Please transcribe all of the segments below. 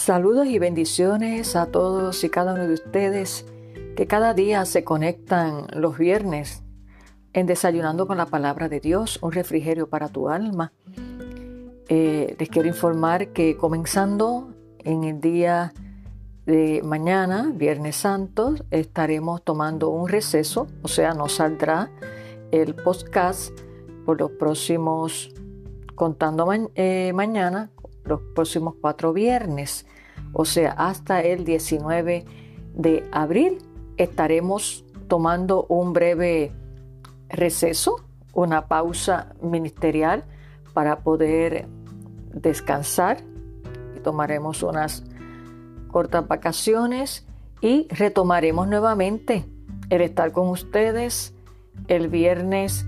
Saludos y bendiciones a todos y cada uno de ustedes que cada día se conectan los viernes en Desayunando con la Palabra de Dios, un refrigerio para tu alma. Les quiero informar que comenzando en el día de mañana, Viernes Santo, estaremos tomando un receso, o sea, no saldrá el podcast por los próximos, contando mañana, los próximos 4 viernes, o sea, hasta el 19 de abril estaremos tomando un breve receso, una pausa ministerial para poder descansar y tomaremos unas cortas vacaciones y retomaremos nuevamente el estar con ustedes el viernes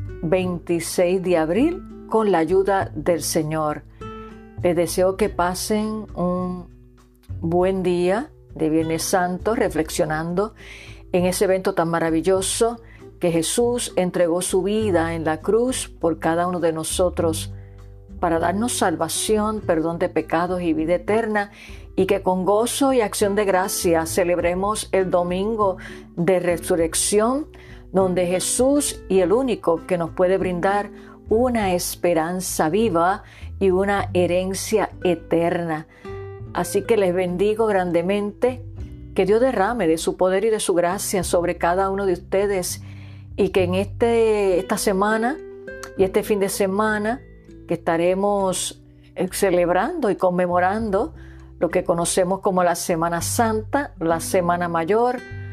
26 de abril con la ayuda del Señor. Les deseo que pasen un buen día de Viernes Santo reflexionando en ese evento tan maravilloso que Jesús entregó su vida en la cruz por cada uno de nosotros para darnos salvación, perdón de pecados y vida eterna, y que con gozo y acción de gracia celebremos el domingo de resurrección, donde Jesús y el único que nos puede brindar una esperanza viva y una herencia eterna. Así que les bendigo grandemente, que Dios derrame de su poder y de su gracia sobre cada uno de ustedes y que en esta semana y este fin de semana que estaremos celebrando y conmemorando lo que conocemos como la Semana Santa, la Semana Mayor,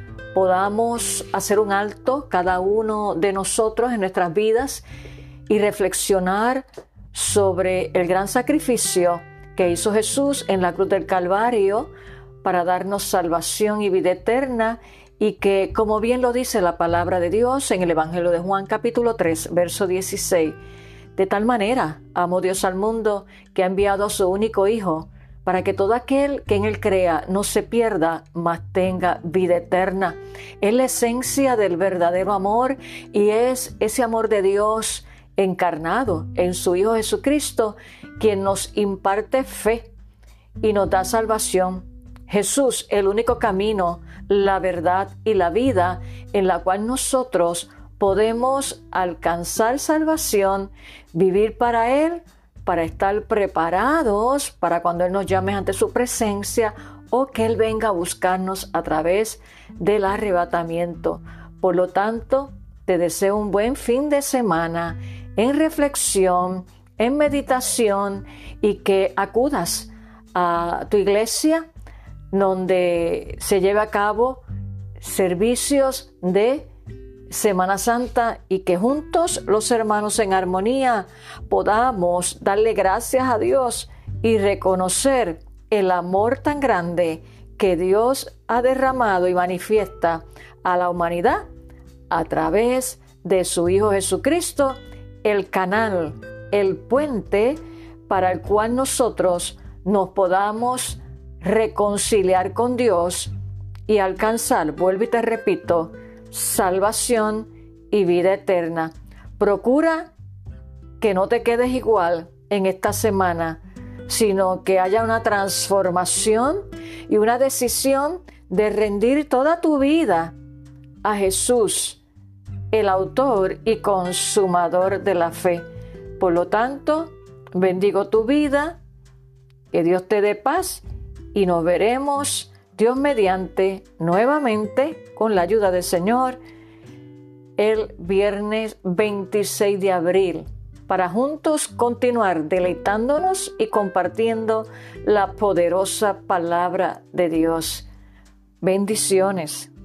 podamos hacer un alto cada uno de nosotros en nuestras vidas y reflexionar sobre el gran sacrificio que hizo Jesús en la cruz del Calvario para darnos salvación y vida eterna, y que, como bien lo dice la palabra de Dios en el Evangelio de Juan capítulo 3, verso 16, de tal manera amó Dios al mundo que ha enviado a su único Hijo, para que todo aquel que en Él crea no se pierda, mas tenga vida eterna. Es la esencia del verdadero amor y es ese amor de Dios encarnado en su Hijo Jesucristo, quien nos imparte fe y nos da salvación. Jesús, el único camino, la verdad y la vida en la cual nosotros podemos alcanzar salvación, vivir para Él, para estar preparados para cuando Él nos llame ante su presencia o que Él venga a buscarnos a través del arrebatamiento. Por lo tanto, te deseo un buen fin de semana en reflexión, en meditación, y que acudas a tu iglesia donde se lleve a cabo servicios de Semana Santa y que juntos los hermanos en armonía podamos darle gracias a Dios y reconocer el amor tan grande que Dios ha derramado y manifiesta a la humanidad a través de su Hijo Jesucristo, el canal, el puente para el cual nosotros nos podamos reconciliar con Dios y alcanzar, vuelvo y te repito, salvación y vida eterna. Procura que no te quedes igual en esta semana, sino que haya una transformación y una decisión de rendir toda tu vida a Jesús, el autor y consumador de la fe. Por lo tanto, bendigo tu vida, que Dios te dé paz y nos veremos, Dios mediante, nuevamente con la ayuda del Señor el viernes 26 de abril para juntos continuar deleitándonos y compartiendo la poderosa palabra de Dios. Bendiciones.